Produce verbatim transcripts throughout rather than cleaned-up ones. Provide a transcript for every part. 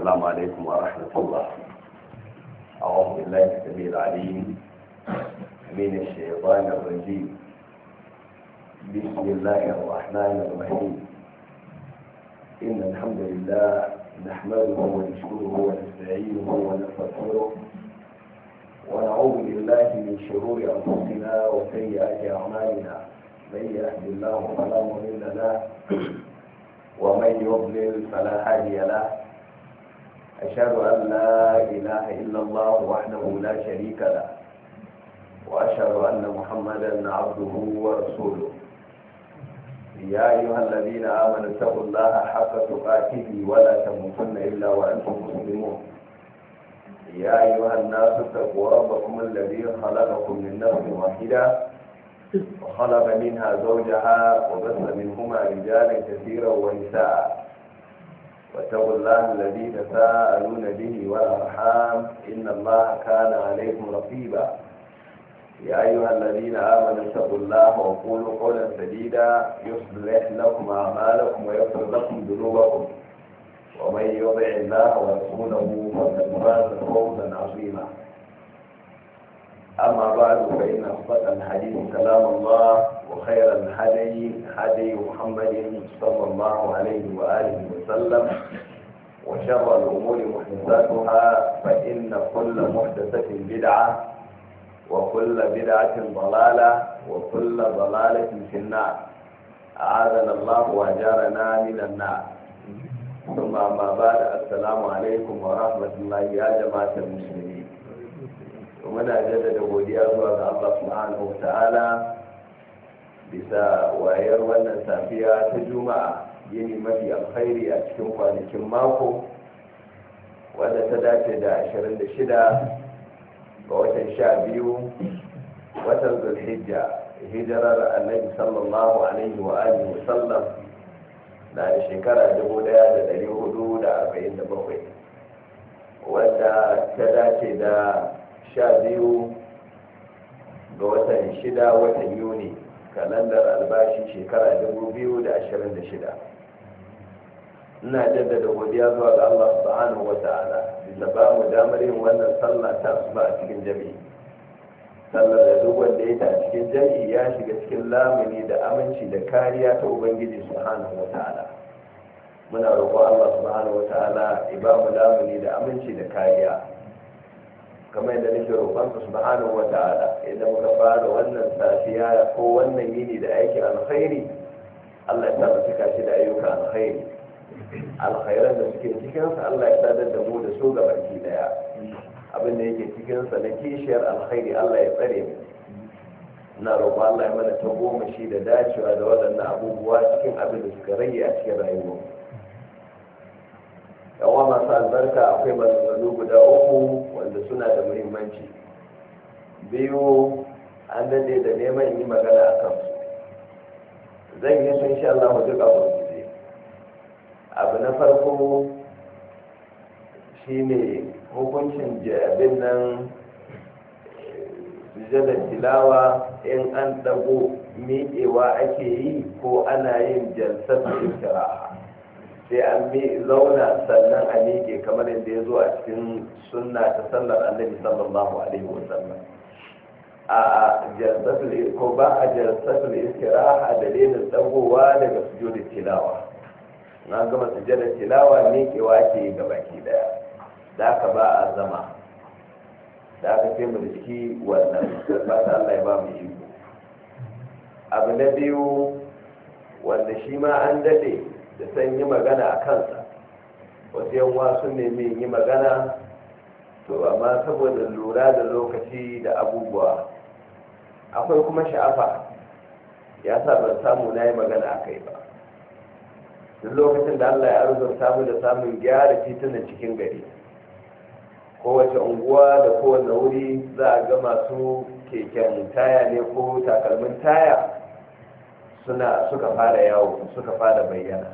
السلام عليكم ورحمة الله. أعوذ بالله السميع العليم من الشيطان الرجيم. بسم الله الرحمن الرحيم. إن الحمد لله نحمده ونشكره ونستعينه ونستغفره ونعوذ بالله من شرور أنفسنا وسيئات أعمالنا. من يهد الله فلا مضل له ومن يضلل فلا هادي له. أشهد أن لا إله إلا الله وحده لا شريك له وأشهد أن محمدا عبده ورسوله. يا أيها الذين آمنوا اتقوا الله حق تقاته ولا تموتن إلا وأنتم مسلمون. يا أيها الناس اتقوا ربكم الذي خلقكم من نفس واحدة وخلق منها زوجها وبث منهما رجالا كثيرا ونساء. واتقوا الله الذي تساءلون به والأرحام إن الله كان عليكم رقيبا. يا أيها الذين آمنوا اتقوا الله وقولوا قولا سديدا يصلح لكم أعمالكم ويغفر لكم ذنوبكم ومن يطع الله ورسوله فقد فاز فوزا عظيما. أما بعد فإن أصدق الحديث كلام الله وخير الهدي هدي محمد صلى الله عليه وآله وسلم وشر الأمور محدثاتها فإن كل محدثة بدعة وكل بدعة ضلالة وكل ضلالة في النار. أعاذنا الله وأجارنا من النار. ثم أما بعد السلام عليكم ورحمة الله يا جماعة المسلمين. muna jaddada godiya zuwa ga Allah subhanahu wata'ala bisa wayar wannan safiya ta juma'a yini mafi alkhairi a cikin kwanakin mako wadda ta dace da ashirin da shida ga watan sha biyu watan zulhijja hijirar annabi sallallahu alaihi wa alihi wa sallam na da shekara dubu daya da dari hudu da arba'in da bakwai wadda ta dace da sha biyu ga watan shida watan yuni kalandar albashi shekara dubu biyu da ashirin da shida. Ina jaddada godiya zuwa ga Allah subhanahu wa ta'ala bisa ba mu damar yin wannan sallah ta asuba a cikin jami'i. Sallar da duk wanda ya ta a cikin jami'i ya shiga cikin lamuni da aminci da kariya ta ubangiji subhanahu wa ta'ala. Muna roƙon Allah subhanahu wa ta'ala ya ba mu lamuni da aminci da kariya kamar yadda nake roƙonsa subhanahu wata'ala idan muka fara wannan safiya ko wannan yini da aikin alkhairi Allah ya sa cika shi da ayyukan alkhairi alkhairan da suke cikinsa Allah ya sadar da mu da su ga baki daya abin da yake cikinsa na kishiyar alkhairi Allah ya tsare mu. Ina roƙon Allah ya mana ta goma shi da dacewa da waɗannan abubuwa cikin abin da suka rage a cikin rayuwa. yawa masu albarka akwai maganganu guda uku wanda suna da muhimmanci. Biyu an dade da neman yi magana a kansu, zan yi sun sha Allah duk abu guje. Abu na farko shine hukuncin abin nan sujadar tilawa in an dago miƙewa ake yi ko ana yin jalsar istiraha sai an zauna sannan a miƙe kamar yadda ya zo a cikin sunna ta sallar annabi sallallahu alaihi wasallam. a jalsatul ko ba a jalsatul istiraha dalilin dagowa daga sujudin tilawa. na gama sujudin tilawa miƙewa ke ga baki daya da aka ba a zama da aka ce mu da ciki wannan ba ta Allah ya ba mu iko. Abu na biyu wanda shi ma an dade da san yi magana a kansa, wasu yanwa sun nemi yi magana to amma saboda lura da lokaci da abubuwa akwai kuma sha'afa ya sa ban samu na yi magana a kai ba. duk lokacin da Allah ya arzurta mu da samun gyara titunan cikin gari, kowace unguwa da kowane wuri za a ga masu keken taya ne ko takalmin taya suna suka fara yawo suka fara bayyana.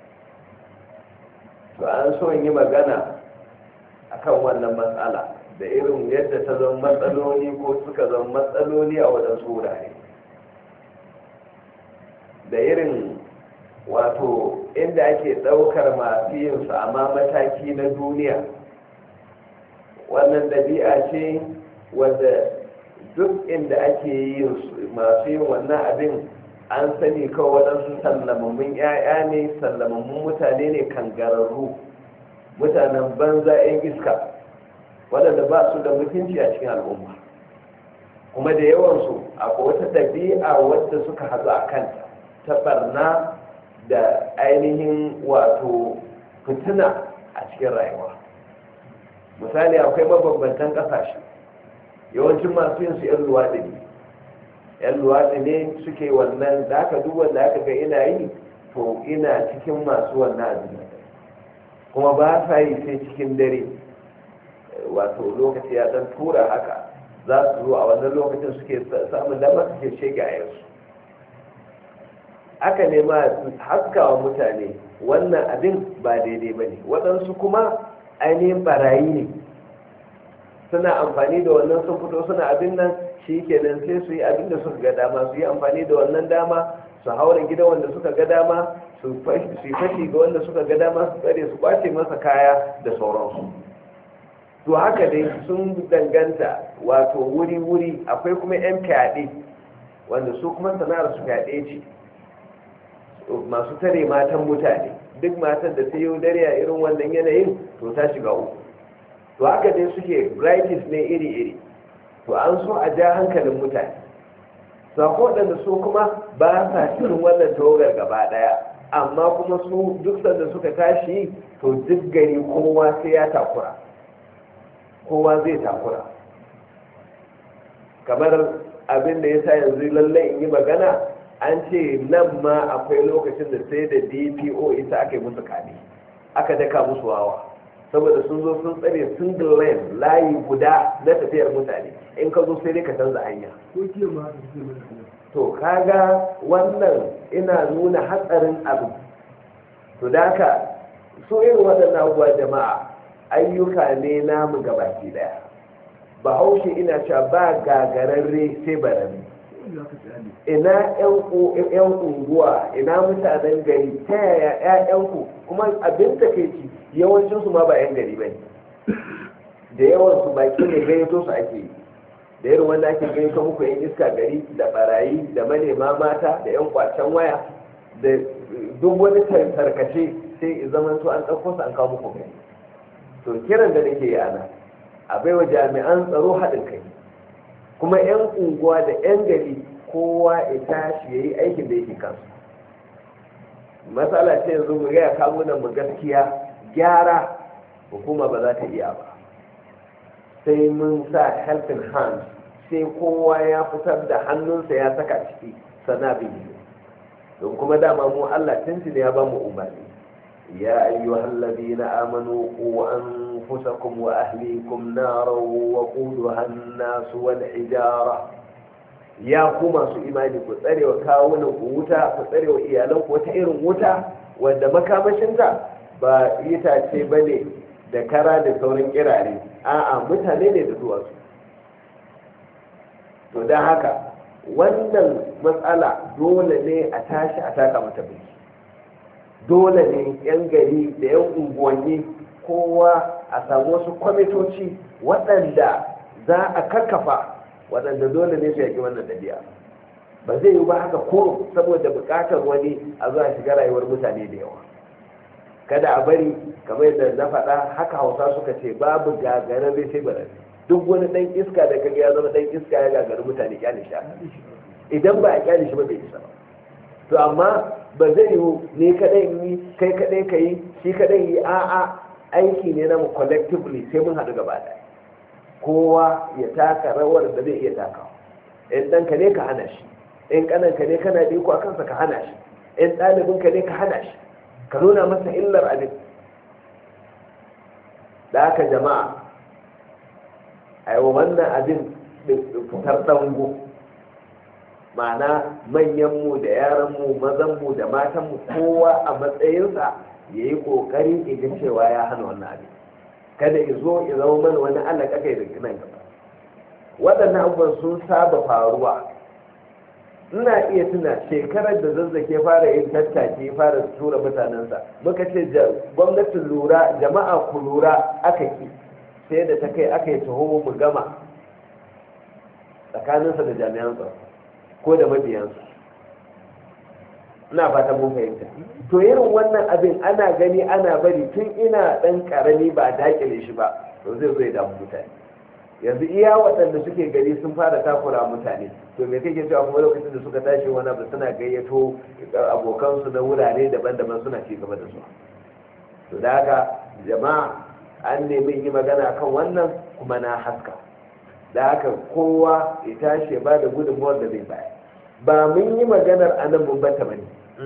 to an so yi magana akan wannan matsala da irin yadda ta zama matsaloli ko suka zama matsaloli a waɗansu wurare, da irin wato inda ake ɗaukar masu yinsu amma mataki na duniya. Wannan ɗabi'a ce wadda duk inda ake yin masu yin wannan abin an sani kawai waɗansu sallamammun 'ya'ya ne, sallamammun mutane ne kangararru, mutanen banza 'yan iska waɗanda ba su da mutunci a cikin al'umma. Kuma da yawansu akwai wata ɗabi'a wadda suka haɗu a kanta ta barna da ainihin wato fitina a cikin rayuwa. Misali, akwai mabambantan ƙasashe, yawancin masu yin su 'yan luwaɗi ne 'yan luwaɗi ne suke wannan, da aka duk wanda aka ga ina yi to ina cikin masu wannan abin, kuma ba sa yi sai cikin dare, wato lokaci ya ɗan tura haka za su zo a wannan lokacin suke samun damar suke shege a yansu. Aka nema haskawa mutane wannan abin ba daidai ba ne, waɗansu kuma ainihin barayi ne, suna amfani da wannan sun fito suna abin nan, shi kenan sai su yi abin da suka ga dama, su yi amfani da wannan dama su haura gidan wanda suka ga dama, su yi fashi ga wanda suka ga dama, su tsare su kwace masa kaya da sauransu. To haka dai sun danganta wato wuri-wuri. Akwai kuma 'yan fyaɗe wanda su kuma sana'ar su fyaɗe ce, masu tare matan mutane. Duk matan da ta yi dare a irin wannan yanayin to ta shiga uku. To haka dai suke varieties ne iri-iri. To an so a ja hankalin mutane. Sako waɗanda su kuma ba sa cikin wannan tawagar gaba ɗaya, amma kuma su duk sanda suka tashi to duk gari kowa sai ya takura, kowa zai takura. Kamar abin da ya sa yanzu lallai in yi magana, an ce nan ma akwai lokacin da sai da D P O ita aka yi musu kame, aka daka musu wawa, saboda sun zo sun tsare single lane layi guda na tafiyar mutane, in ka zo sai dai ka canza hanya. To kaga wannan ina nuna hatsarin abu. To da haka so irin waɗannan abubuwa jama'a ayyuka ne namu gabaki daya. Bahaushe ina cewa ba gagararre sai barami. Ina yan unguwa, ina mutanen gari, ta yaya 'ya'yanku, kuma abin da ke ci yawancinsu ma ba 'yan gari ba ne, da yawansu baki ne gayyato su ake yi, da irin wanda ake gayyato muku 'yan iska gari da barayi da manema mata da 'yan kwacen waya da duk wani tarkace sai zaman su an ɗauko su an kawo muku gari. To kiran da nake yana a baiwa jami'an tsaro haɗin kai, kuma 'yan unguwa da 'yan gari kowa ya tashi ya yi aikin da yake kansu. Matsala ce yanzu mu gaya kamunan mu gaskiya, gyara hukuma ba za ta iya ba, sai mun sa helping hand, sai kowa ya fitar da hannunsa ya saka ciki sana bin don kuma dama mu Allah tunci ne ya ba mu umarni, ya ayyuhal ladina amanu qu anfusakum wa ahlikum naran wa quduha an-nas wal hijara, ya ku masu imani ku tsare wa kawunan ku wuta, ku tsare wa iyalan ku wata irin wuta wanda makamashinta ba itace bane da kara da sauran kirare, a'a mutane ne da duwatsu. To don haka wannan matsala dole ne a tashi a taka mata biki, dole ne yan gari da yan unguwanni kowa a samu wasu kwamitoci waɗanda za a kakkafa, waɗanda dole ne su yaƙi wannan ɗabi'a. Ba zai yi ba haka ko saboda buƙatar wani a zuwa shiga rayuwar mutane da yawa. Kada a bari kamar yadda na faɗa, haka Hausa suka ce babu gagararre sai barare. Duk wani ɗan iska da kaga ya zama ɗan iska ya gagari mutane kyale shi, idan ba a kyale shi ba bai isa ba. To amma ba zai yi ne kaɗai in yi, kai kaɗai ka yi, shi kaɗai yi, a'a aiki ne na mu collectively, sai mun haɗu gaba ɗaya. Kowa ya taka rawar da zai iya takawa. In ɗanka ne ka hana shi, in ƙananka ne kana da iko a kansa ka hana shi, in ɗalibinka ne ka hana shi, ka nuna masa illar abin. Da haka jama'a a yi wannan abin fitar ɗango, ma'ana manyanmu da yaranmu, mazanmu da matanmu, kowa a matsayinsa ya yi ƙoƙari ga cewa ya hana wannan abin, kada ya zo ya zama mana wani alaƙa kai da nan gaba. Waɗannan abubuwan sun saba faruwa ina iya tuna shekarar da zazzake fara yin tattaki fara tura mutanensa muka ce gwamnatin lura jama'a ku lura aka ki sai da ta kai aka yi taho mu gama tsakaninsa da jami'an tsaro ko da mabiyansa ina fata mun fahimta to irin wannan abin ana gani ana bari tun ina dan karami ba dakile shi ba to zai zo ya damu mutane yanzu iya waɗanda suke gari sun fara takura mutane to me kake cewa kuma lokacin da suka tashi wani abu suna gayyato abokansu na wurare daban-daban suna ci gaba da su to da haka jama'a an nemi yi magana kan wannan kuma na haska da haka kowa ya tashi ba da gudunmuwar da zai bayar ba mun yi maganar anan mun bata bane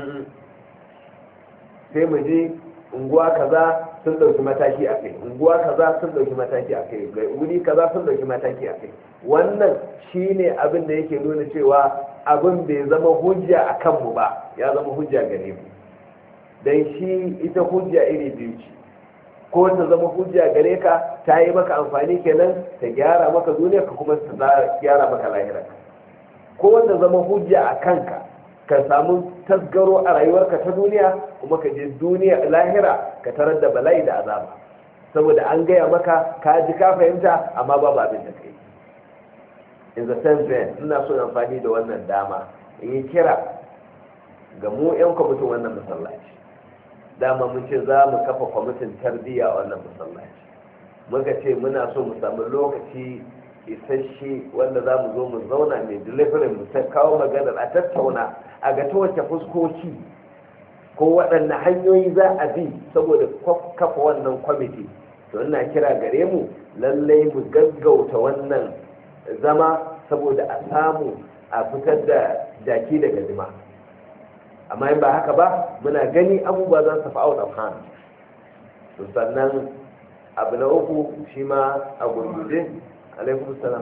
sai mu je unguwa kaza sun dauki mataki a kai unguwa kaza sun dauki mataki a kai wuri kaza sun dauki mataki a kai wannan shine abin da yake nuna cewa abin bai zama hujja a kanmu ba ya zama hujja gare mu dan shi ita hujja iri biyu ce ko ta zama hujja gare ka ta yi maka amfani kenan ta gyara maka duniya ka kuma ta gyara maka lahira ko ta zama hujja a kanka ka samu tasgaro a rayuwarka ta duniya kuma ka je duniya lahira ka tarar da bala'i da azaba saboda an gaya maka ka ji ka fahimta amma babu abin da kai in the sense then ina so amfani da wannan dama in yi kira ga mu yan kwamitin wannan masallaci dama mun ce za mu kafa kwamitin tarbiyya a wannan masallaci muka ce muna so mu samu lokaci isasshe wanda za mu zo mu zauna mai delivery mu kawo maganar a tattauna a ga ta wace fuskoki ko waɗanne hanyoyi za a bi saboda kafa wannan kwamiti to ina kira gare mu lallai mu gaggauta wannan zama saboda a samu a fitar da jaki daga jima amma in ba haka ba muna gani abubuwa za su fi out of hand to sannan abu na uku shi ma a gurguje alaikum salam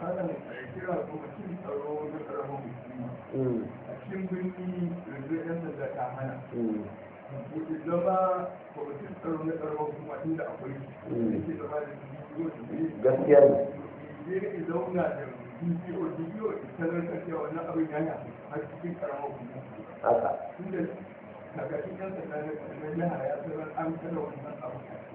cikin birni yanzu yan da ta hana buɗe zama kwamitin tsaro na tsaro kuma inda akwai yake zama da gaskiya ne zai ga zauna da dpo dpo sanar da cewa wannan abin ya yi har cikin karamar kuma haka inda kakashin yan sanda na jiha ya sanar an sanar wannan abu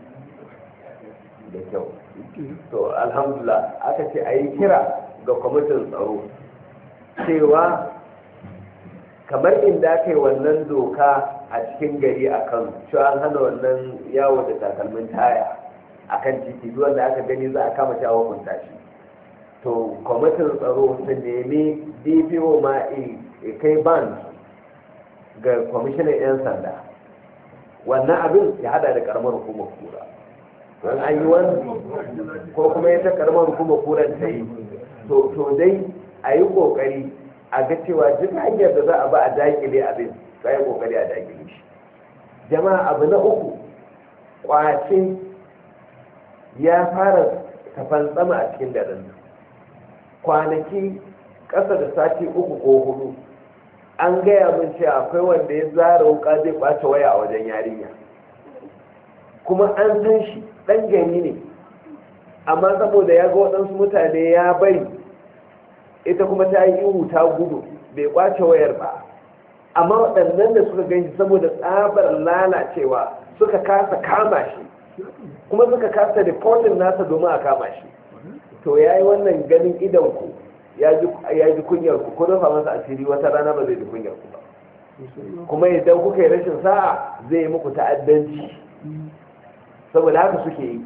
da kyau to alhamdulillah aka ce a yi kira ga kwamitin tsaro cewa kamar inda aka yi wannan doka a cikin gari a kan cewa an hana wannan yawo da takalmin taya a kan titi wanda aka gani za a kama shi a hukunta shi to kwamitin tsaro su nemi dpo ma a kai ban ga kwamishinan 'yan sanda wannan abin ya hada da karamar hukumar kura don an yi wani ko kuma ya ta karamar hukumar kuran ta yi to dai a yi kokari a ga cewa duk hanyar da za a ba a dakile abin za a yi kokari a dakile shi jama'a abu na uku kwace ya fara tafantsama a cikin garin kwanaki ƙasa da sati uku ko hudu an gaya min cewa akwai wanda ya zara wuka zai kwace waya a wajen yarinya kuma an san shi ɗan gari ne amma saboda ya ga waɗansu mutane ya bari ita kuma ta yi ihu ta gudu bai kwace wayar ba amma waɗannan da suka ganshi saboda tsabar lalacewa suka kasa kama shi kuma suka kasa reportin nasa domin a kama shi to ya yi wannan ganin idanku ya ji kunyar ku ko rufa masa asiri wata rana ba zai ji kunyar ku ba kuma idan kuka yi rashin sa'a zai yi muku ta'addanci saboda haka suke yi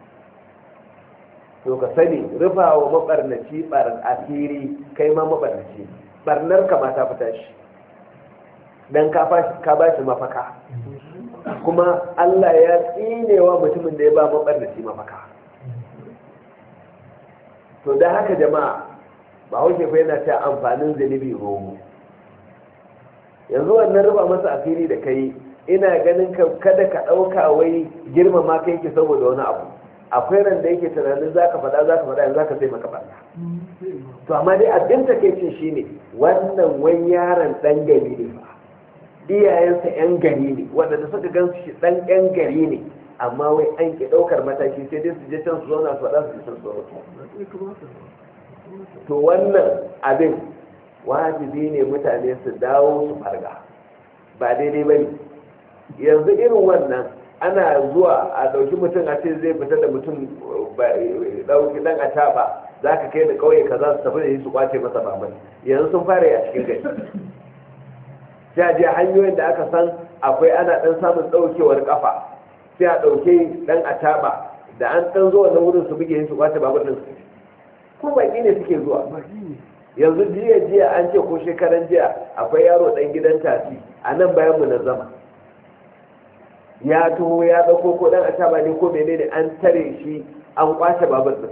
to ka sani rufa wa mabarnaci bar asiri kai ma mabarnaci barnar ka ma ta fita shi dan ka ba shi mafaka kuma Allah ya tsinewa mutumin da ya ba mabarnaci mafaka to da haka jama'a ba hauke fa yana ta amfanin zunubi romo yanzu wannan rufa masa asiri da kai ina ganin ka kada ka ɗauka wai girmama ka yake saboda wani abu akwai ran da yake tunanin za ka faɗa za ka faɗa yanzu za ka sai maka faɗa to amma dai abin da kai ce shi ne wannan wani yaron ɗan gari ne fa iyayensa yan gari ne waɗanda suka gan shi ɗan yan gari ne amma wai an ki ɗaukar mataki sai dai su je can su zauna su faɗa su ji sun tsoro to wannan abin wajibi ne mutane su dawo su farga ba daidai ba ne. Yanzu irin wannan ana zuwa a ɗauki mutum a ce zai fita da mutum ɗauki ɗan a taɓa za ka kai da ƙauye ka za su tafi da yi su kwace masa baban, yanzu sun fara yi a cikin gari. sai a je hanyoyin da aka san akwai ana ɗan samun ɗaukewar ƙafa sai a ɗauke ɗan a taɓa da an ɗan zo wannan wurin su buge su kwace baban ɗin su ko baƙi ne suke zuwa. Yanzu jiya jiya an ce ko shekaran jiya akwai yaro ɗan gidan tasi a nan bayan mu na zama ya taho ya ɗauko ko ɗan a taɓa ne ko menene an tare shi an kwace baban ɗin.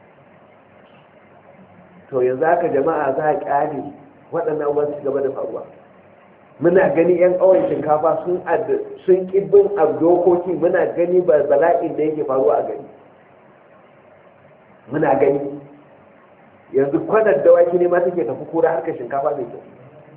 To yanzu haka jama'a za a ƙyale waɗannan abubuwan su gaba da faruwa. Muna gani yan ƙawon shinkafa sun sun ƙibbin dokoki, muna gani ba bala'in da yake faruwa a gani muna gani yanzu kwanar dawaki ne ma take tafi kura harkar shinkafa mai kyau.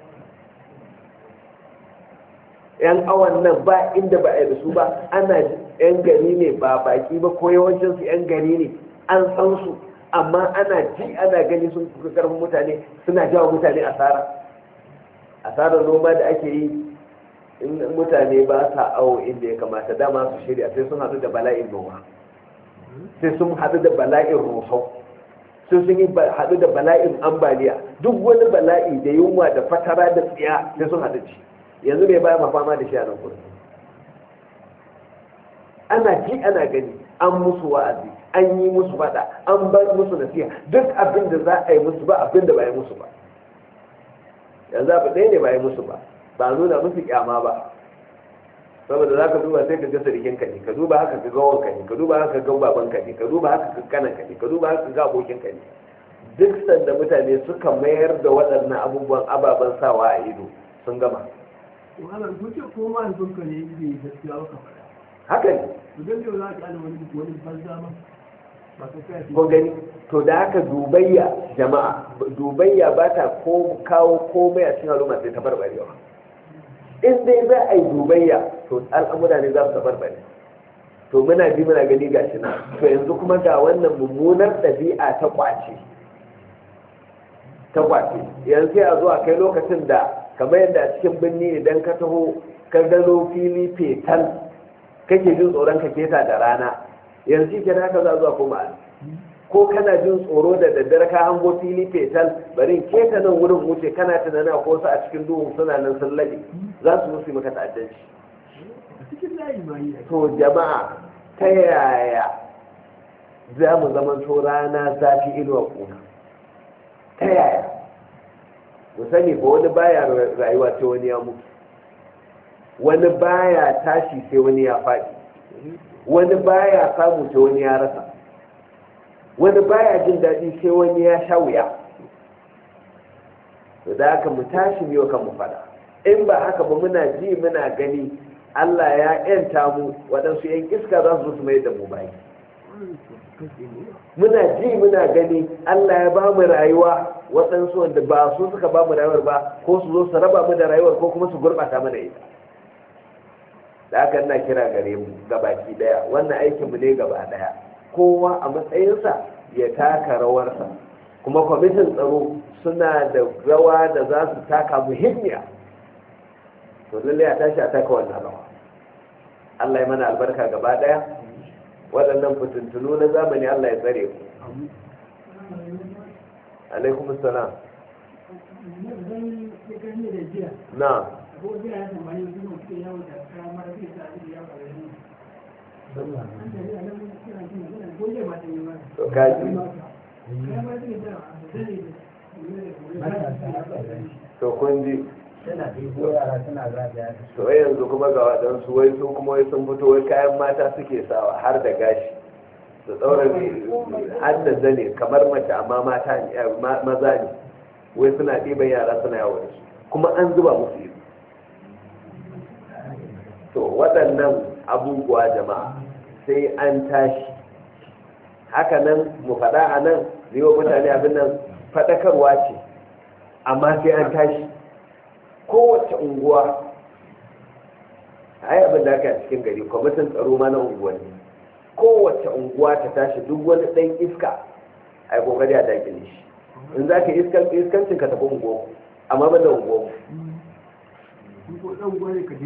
Yan awon nan ba inda ba a yi da su ba, ana yan gari ne ba baki ba ko yawancinsu yan gari ne an san su, amma ana ji ana gani sun fi karfin mutane, suna jawo mutane asara asarar noma da ake yi. In mutane ba sa awo inda ya kamata dama su shirya sai sun haɗu da bala'in noma, sai sun haɗu da bala'in rusau, sai sun yi haɗu da bala'in ambaliya, duk wani bala'i da yunwa da fatara da tsiya sai sun haɗu ci. Yanzu mai baya mafama da shi a nan kudu, ana ji ana gani, an musu wa'azi, an yi musu fada, an bar musu nasiha, duk abin da za a yi musu ba abin da ba yi musu ba. Yanzu abu ɗaya ne ba yi musu ba, ba nuna musu kyama ba, saboda za ka duba sai ka ga sarikin ka ne, ka duba haka ka ga wanka ne, ka duba haka ka ga baban ka ne, ka duba haka ka kanan ka ne, ka duba haka ka ga abokin ka ne. Duk sanda mutane suka mayar da waɗannan abubuwan ababen sawa a ido sun gama. Wahala ko ce ko ma yanzu ka ne yi gaskiya ba ka faɗa. Haka ne. Idan yau za ka ana wani wani banza ma ba ka kai. Ko gani to da haka dubayya jama'a, dubayya ba ta ko kawo komai a cikin al'umma sai ta barbarewa. In dai za a yi dubayya to al'amura ne za su tabarbare. To muna ji muna gani gashi na. To yanzu kuma ga wannan mummunar ɗabi'a ta kwace. Ta kwace. Yanzu sai a zo a kai lokacin da kamar yadda a cikin birni idan ka taho ka gano fili fetal kake jin tsoron ka keta da rana, yanzu ke haka za zuwa kuma ko kana jin tsoro da daddare ka hango fili fetal bari keta nan wurin wuce kana tunana ko su a cikin duhun suna nan sun laɗe za su musu maka ta'addanci. To jama'a ta yaya za mu zama to rana zafi inuwa kuna? Ta yaya? Mu sani ba wani baya rayuwa sai wani ya mutu, wani baya tashi sai wani ya faɗi, wani baya samu sai wani ya rasa, wani baya jin daɗi sai wani ya sha wuya. Da haka mu tashi biyo kan mu fada, in ba haka ba muna ji muna gani Allah ya yanta mu waɗansu yan iska za su mai da mu bayi. Muna ji muna gani Allah ya ba mu rayuwa waɗansu wanda ba su suka ba mu rayuwar ba, ko su zo su raba mu da rayuwar ko kuma su gurɓata mana ita. Da haka ina kira gare mu gabaki daya, wannan aikin mu ne gaba daya, kowa a matsayinsa ya taka rawarsa, kuma kwamitin tsaro suna da rawa da za su taka muhimmiya. To lallai a tashi a taka wannan rawa. Allah ya mana albarka gaba daya, waɗannan fitintunu na zamani Allah ya tsare ku. Alaikum salam. Na. To kaji. To kun ji. To yanzu kuma ga waɗansu wai su kuma wai sun fito wai kayan mata suke sawa har da gashi da tsauran har da zane kamar mace amma mata maza ne, wai suna ɗiban yara suna yawo da su kuma an zuba musu ido. To waɗannan abubuwa jama'a sai an tashi. Haka nan mu faɗa a nan zai wa mutane abin nan faɗakarwa ce, amma sai an tashi. Kowace unguwa a yi abin da aka yi cikin gari, kwamitin tsaro ma na unguwanni, kowace unguwa ta tashi duk wani ɗan iska a yi kokari a dakile shi. In za ka iskancin ka tafi unguwa, amma ba da unguwa in kuma dan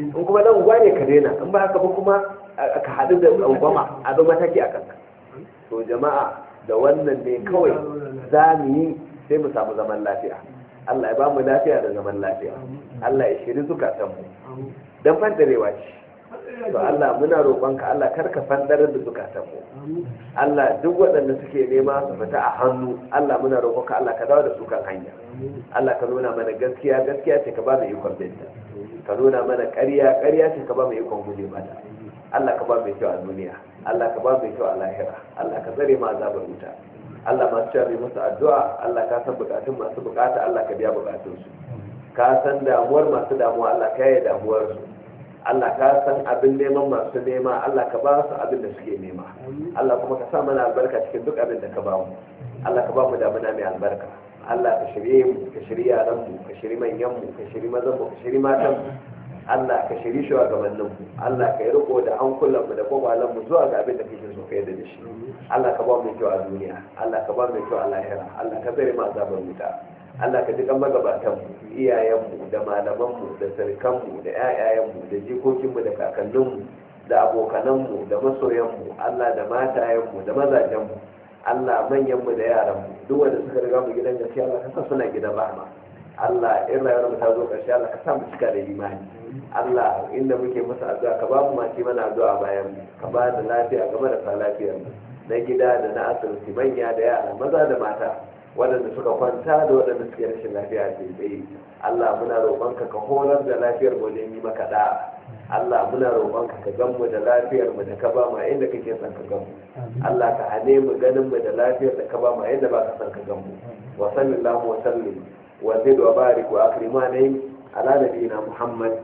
unguwa ne ka daina in ba haka ba kuma ka haɗu da unguwa a bi mataki a kanka. To jama'a da wannan ne kawai za mu yi sai mu samu zaman lafiya. Allah ya ba mu lafiya da zaman lafiya. Allah ya shiri zukatanmu don fandarewa ce. To Allah muna roƙonka Allah karka fandarar da zukatanmu. Allah duk waɗanda suke nema su fita a hannu Allah muna roƙonka Allah ka dawo da su kan hanya. Allah ka nuna mana gaskiya gaskiya ce ka ba mu ikon binta. Ka nuna mana ƙarya ƙarya ce ka ba mu ikon guje mata. Allah ka ba mu kyau a duniya. Allah ka ba mu kyau a lahira. Allah ka tsare mu azabar wuta. Allah masu sharri musu addu'a Allah ka san bukatun masu bukata Allah ka biya bukatunsu. Ka san damuwar masu damuwa Allah ka yaye damuwarsu. Allah ka san abin neman masu nema Allah ka ba su abin da suke nema. Allah kuma ka sa mana albarka cikin duk abin da ka ba mu. Allah ka ba mu damuna mai albarka. Allah ka shirye mu ka shirye yaran mu ka shirye manyan mu ka shirye mazan mu ka shirye matan mu. Allah ka shirye shugabannin mu. Allah ka yi riko da hankulan mu da kwakwalan mu zuwa ga abin da kake so ka yarda da shi. Allah ka ba mu kyau a duniya. Allah ka ba mu kyau a lahira. Allah ka tsare mu azabar wuta. Allah ka ji kan magabatanmu, iyayenmu da malamanmu da sarkanmu da ƴaƴayenmu da jikokinmu da kakanninmu da abokananmu da masoyanmu, Allah da matayenmu da mazajenmu, Allah manyanmu da yaranmu, duk wanda suka riga mu gidan gaskiya Allah ka sa suna gidan rahama. Allah in rayuwar mu ta zo ƙarshe Allah ka sa mu cika da imani. Allah inda muke masa addu'a ka ba mu mace mana addu'a bayan mu, ka ba da lafiya ga marasa lafiyar mu, na gida da na asibiti, manya da yara, maza da mata. Waɗanda suka kwanta da waɗanda suke rashin lafiya a tsaye Allah muna roƙonka ka horar da lafiyar mu da yi maka da Allah muna roƙonka ka gan mu da lafiyar mu da ka ba mu inda kake son ka gan mu Allah ka hane mu ganin mu da lafiyar da ka ba mu inda ba ka son ka gan mu wa sallallahu wa sallim wa zid wa barik wa akrimani ala nabiyina Muhammad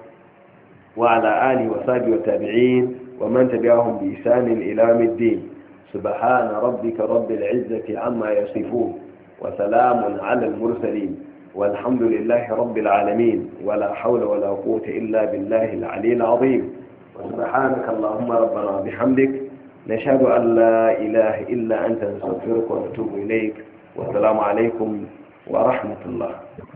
wa ala alihi wa sahbihi wa tabi'in wa man tabi'ahum bi ihsan ila yawmiddin subhana rabbika rabbil izzati amma yasifun وسلام على المرسلين والحمد لله رب العالمين ولا حول ولا قوة إلا بالله العلي العظيم وسبحانك اللهم ربنا بحمدك نشهد أن لا إله إلا أنت نستغفرك ونتوب إليك والسلام عليكم ورحمة الله.